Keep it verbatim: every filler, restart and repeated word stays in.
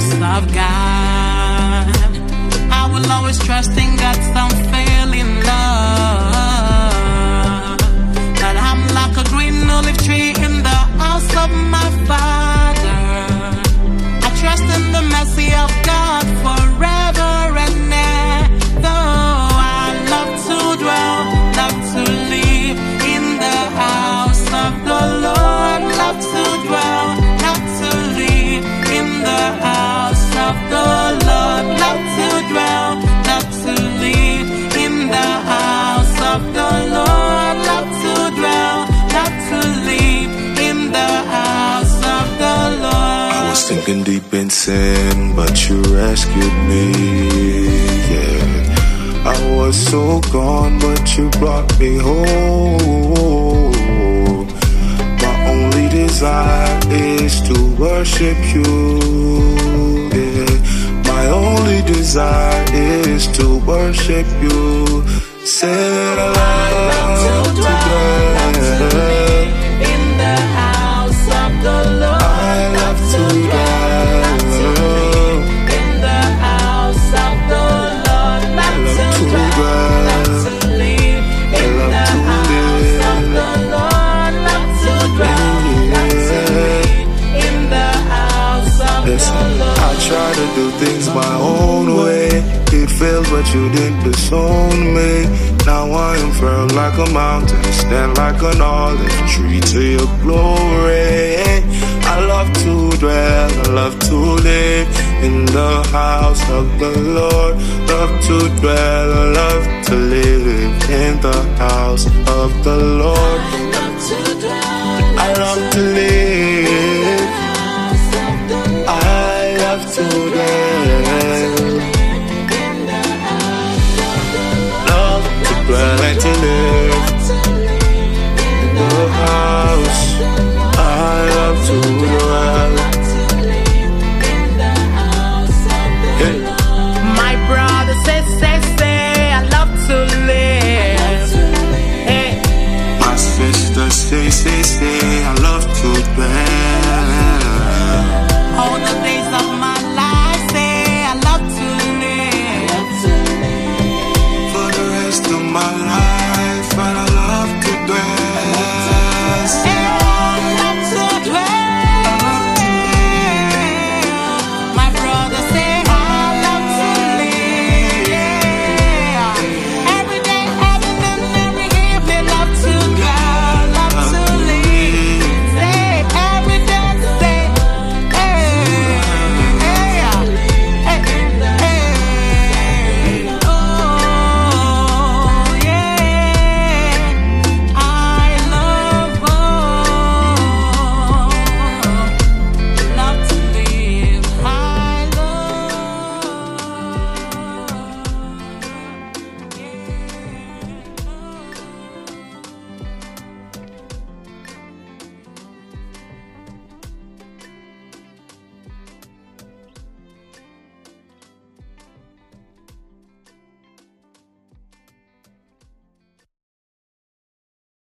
house of God. I will always trust in God's unfailing love. That I'm like a green olive tree in the house of my Father. I trust in the mercy of God forever and ever. I love to dwell, love to live in the house of the Lord. Love to dwell, love to live in the house of the Lord. Love to dwell, love to live in the house of the Lord. Love to dwell, love to live in the house of the Lord. I was sinking deep in sin, but you rescued me, yeah. I was so gone, but you brought me home. My only desire is to worship you, yeah. My only desire is to worship you. Said I love to dwell in the house of the Lord. I love to dwell in the house of the Lord. Love to dwell, love to live in the house of the Lord. Love to dwell, love to live in the house of the Lord. I try to do things my own way. It fails, but you didn't disown me. Now I am firm like a mountain, stand like an olive tree to your glory. I love to dwell, I love to live in the house of the Lord. Love to dwell, I love to live in the house of the Lord. I love to dwell, I love to live